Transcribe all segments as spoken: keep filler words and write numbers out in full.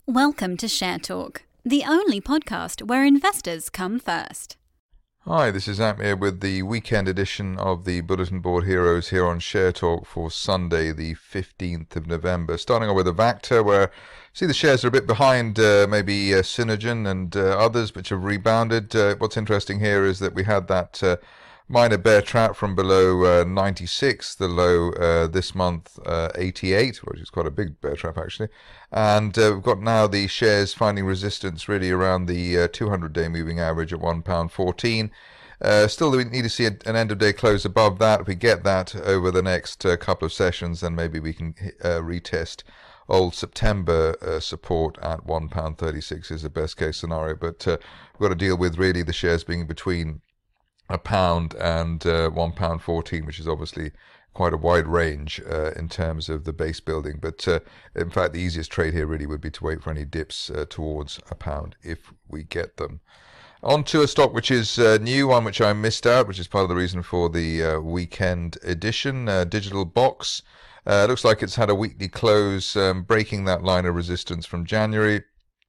Welcome to Share Talk, the only podcast where investors come first. Hi, this is Amir with the weekend edition of the Bulletin Board Heroes here on Share Talk for Sunday, the fifteenth of November. Starting off with Avacta, where see the shares are a bit behind uh, maybe uh, Synergen and uh, others, which have rebounded. Uh, what's interesting here is that we had that uh, minor bear trap from below uh, ninety-six, the low uh, this month uh, eighty-eight, which is quite a big bear trap actually. And uh, we've got now the shares finding resistance really around the uh, two hundred day moving average at one pound fourteen. Uh, still, we need to see a, an end of day close above that. If we get that over the next uh, couple of sessions, then maybe we can uh, retest old September uh, support at one pound thirty-six is the best case scenario. But uh, we've got to deal with really the shares being between a pound and uh, one pound fourteen, which is obviously quite a wide range uh, in terms of the base building. But uh, in fact, the easiest trade here really would be to wait for any dips uh, towards a pound if we get them. On to a stock which is uh, new, one which I missed out, which is part of the reason for the uh, weekend edition, uh, Digital Box. Uh, looks like it's had a weekly close, um, breaking that line of resistance from January,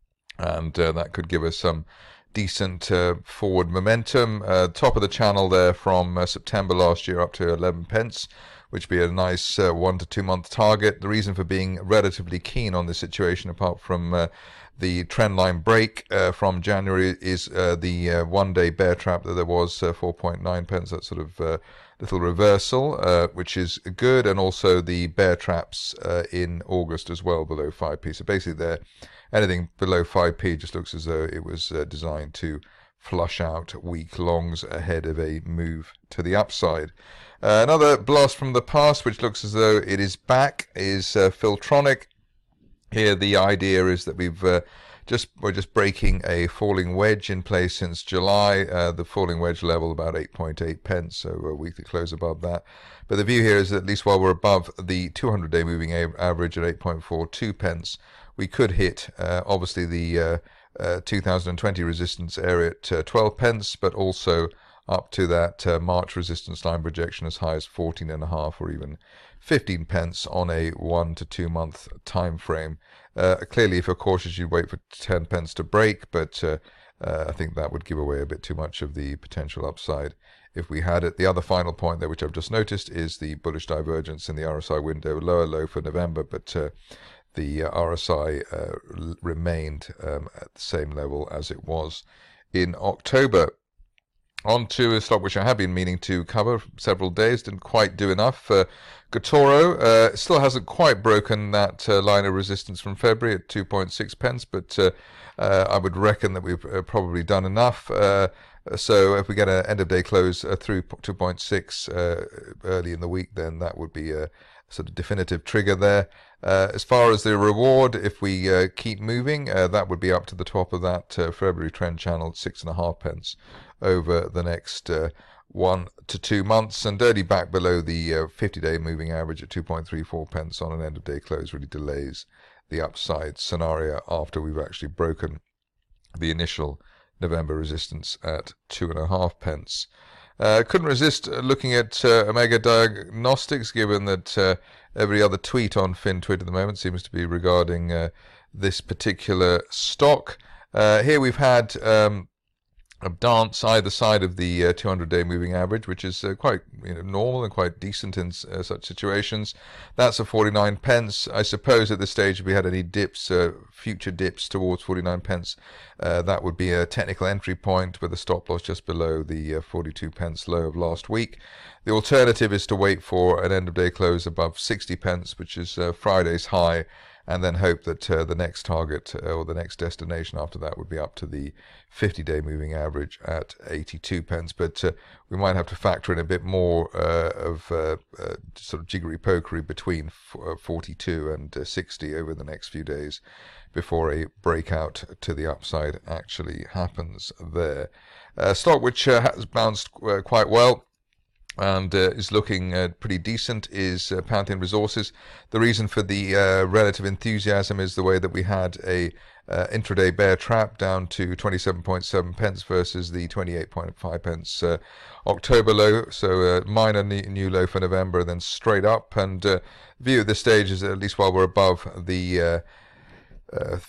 and uh, that could give us some decent uh, forward momentum. Uh, top of the channel there from uh, September last year up to eleven pence, which would be a nice uh, one to two month target. The reason for being relatively keen on this situation, apart from uh, the trend line break uh, from January, is uh, the uh, one day bear trap that there was uh, four point nine pence, that sort of uh, little reversal, uh, which is good, and also the bear traps uh, in August as well below five p. So basically there, anything below five p just looks as though it was uh, designed to flush out weak longs ahead of a move to the upside. Uh, another blast from the past, which looks as though it is back, is uh, Filtronic. Here the idea is that we've uh, just we're just breaking a falling wedge in place since July. Uh, the falling wedge level about eight point eight pence, so a weekly close above that. But the view here is that at least while we're above the two hundred day moving average at eight point four two pence, we could hit uh, obviously the uh, uh, two thousand twenty resistance area at uh, twelve pence, but also up to that uh, March resistance line projection as high as fourteen and a half or even fifteen pence on a one to two month time frame. Uh, clearly, if you're cautious, you'd wait for ten pence to break, but uh, uh, I think that would give away a bit too much of the potential upside if we had it. The other final point there, which I've just noticed, is the bullish divergence in the R S I window, lower low for November, but uh, the uh, R S I uh, remained um, at the same level as it was in October. On to a stock which I have been meaning to cover for several days, didn't quite do enough. Uh, Gotoro uh, still hasn't quite broken that uh, line of resistance from February at two point six pence, but uh, uh, I would reckon that we've uh, probably done enough. Uh, so if we get an end of day close uh, through two point six uh, early in the week, then that would be a sort of definitive trigger there. Uh, as far as the reward, if we uh, keep moving, uh, that would be up to the top of that uh, February trend channel at six and a half pence over the next uh, one to two months, and dirty back below the uh, fifty day moving average at two point three four pence on an end of day close really delays the upside scenario after we've actually broken the initial November resistance at two and a half pence. Uh, couldn't resist looking at uh, Omega Diagnostics, given that uh, every other tweet on FinTwit at the moment seems to be regarding uh, this particular stock. Uh, here we've had um, a dance either side of the uh, two hundred day moving average, which is uh, quite you know, normal and quite decent in uh, such situations. That's a forty-nine pence. I suppose at this stage, if we had any dips, uh, future dips towards forty-nine pence, uh, that would be a technical entry point with a stop loss just below the uh, forty-two pence low of last week. The alternative is to wait for an end of day close above sixty pence, which is uh, Friday's high, and then hope that uh, the next target uh, or the next destination after that would be up to the fifty day moving average at eighty-two pence. But uh, we might have to factor in a bit more uh, of uh, uh, sort of jiggery-pokery between f- uh, forty-two and uh, sixty over the next few days before a breakout to the upside actually happens there. Uh, stock which uh, has bounced uh, quite well and uh, is looking uh, pretty decent is uh, Pantheon Resources. The reason for the uh, relative enthusiasm is the way that we had a uh, intraday bear trap down to twenty-seven point seven pence versus the twenty-eight point five pence uh, October low. So a minor new low for November and then straight up. And uh, view at this stage is that at least while we're above the uh, uh,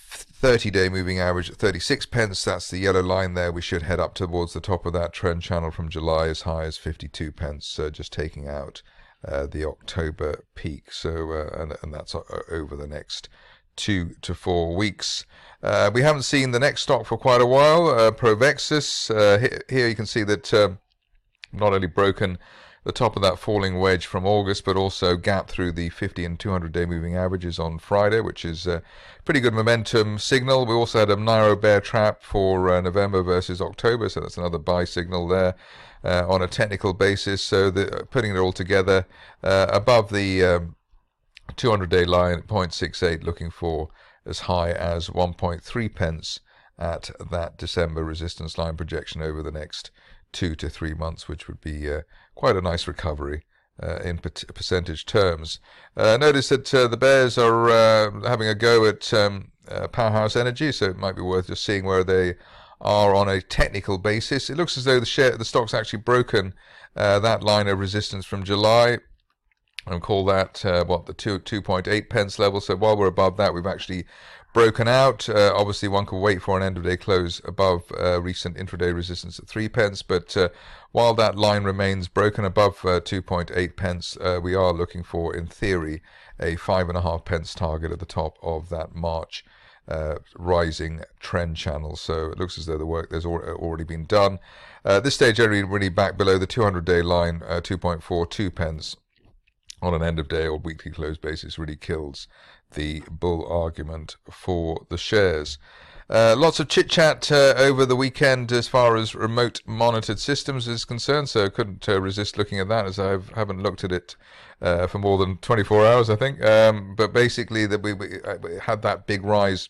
thirty-day moving average at thirty-six pence. That's the yellow line there. We should head up towards the top of that trend channel from July as high as fifty-two pence, uh, just taking out uh, the October peak. So, uh, and, and that's over the next two to four weeks. Uh, we haven't seen the next stock for quite a while, uh, Provexus. Uh, here, here you can see that um, not only broken the top of that falling wedge from August, but also gapped through the fifty and two hundred day moving averages on Friday, which is a pretty good momentum signal. We also had a narrow bear trap for uh, November versus October, so that's another buy signal there uh, on a technical basis. So the, putting it all together, uh, above the um, two hundred day line at zero point six eight, looking for as high as one point three pence at that December resistance line projection over the next two to three months, which would be uh, quite a nice recovery uh, in per- percentage terms. Uh, notice that uh, the bears are uh, having a go at um, uh, Powerhouse Energy, so it might be worth just seeing where they are on a technical basis. It looks as though the share, the stock's actually broken uh, that line of resistance from July, and call that uh, what the two two point eight pence level. So while we're above that, we've actually broken out. Uh, obviously, one could wait for an end of day close above uh, recent intraday resistance at three pence. But uh, while that line remains broken above uh, two point eight pence, uh, we are looking for, in theory, a five and a half pence target at the top of that March uh, rising trend channel. So it looks as though the work there's al- already been done. Uh, at this stage, only really back below the two hundred day line, uh, two point four two pence on an end of day or weekly close basis really kills the bull argument for the shares. Uh, lots of chit chat uh, over the weekend as far as remote monitored systems is concerned, so I couldn't uh, resist looking at that, as I haven't looked at it uh, for more than twenty-four hours, I think. Um, but basically, that we, we, we had that big rise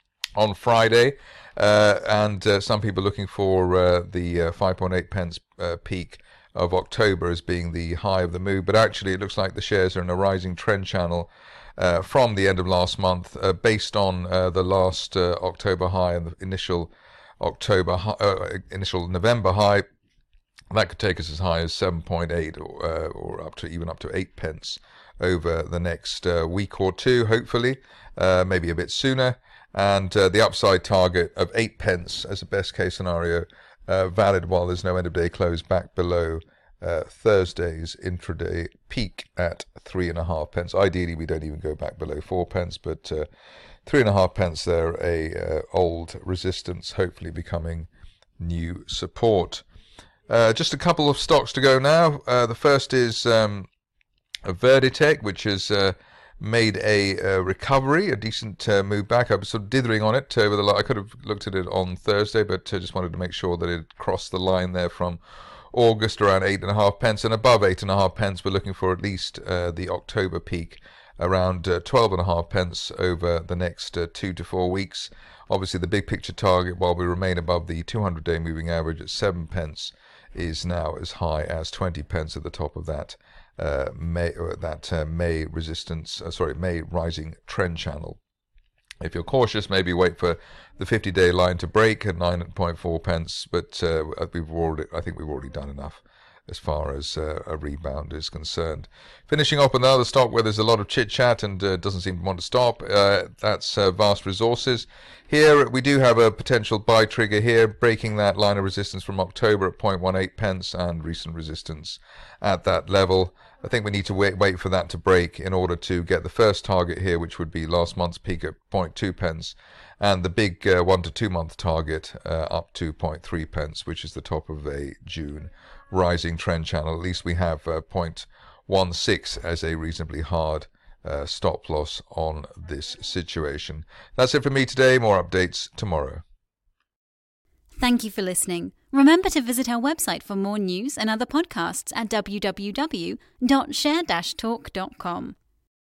on Friday, uh, and uh, some people looking for uh, the uh, five point eight pence uh, peak of October as being the high of the move, but actually it looks like the shares are in a rising trend channel uh, from the end of last month, uh, based on uh, the last uh, October high and the initial October high, uh, initial November high. That could take us as high as seven point eight, or, uh, or up to even up to eight pence over the next uh, week or two, hopefully, uh, maybe a bit sooner. And uh, the upside target of eight pence as a best case scenario, Uh, valid while there's no end of day close, back below uh, Thursday's intraday peak at three and a half pence. Ideally, we don't even go back below four pence, but uh, three and a half pence there, a uh, old resistance, hopefully becoming new support. Uh, just a couple of stocks to go now. Uh, the first is um, Verditech, which is uh, made a uh, recovery, a decent uh, move back. I was sort of dithering on it over the. I could have looked at it on Thursday, but uh, just wanted to make sure that it crossed the line there from August around eight and a half pence, and above eight and a half pence. We're looking for at least uh, the October peak around uh, twelve and a half pence over the next uh, two to four weeks. Obviously, the big picture target, while we remain above the two hundred day moving average at seven pence, is now as high as twenty pence at the top of that. Uh, May uh, that uh, May resistance, uh, sorry, May rising trend channel. If you're cautious, maybe wait for the fifty day line to break at nine point four pence. But uh, we've already, I think we've already done enough as far as uh, a rebound is concerned. Finishing up another stock where there's a lot of chit chat and uh, doesn't seem to want to stop. Uh, that's uh, Vast Resources. Here we do have a potential buy trigger here, breaking that line of resistance from October at zero point one eight pence and recent resistance at that level. I think we need to wait wait for that to break in order to get the first target here, which would be last month's peak at zero point two pence, and the big uh, one to two month target uh, up to zero point three pence, which is the top of a June rising trend channel. At least we have uh, zero point one six as a reasonably hard uh, stop loss on this situation. That's it for me today. More updates tomorrow. Thank you for listening. Remember to visit our website for more news and other podcasts at w w w dot share dash talk dot com.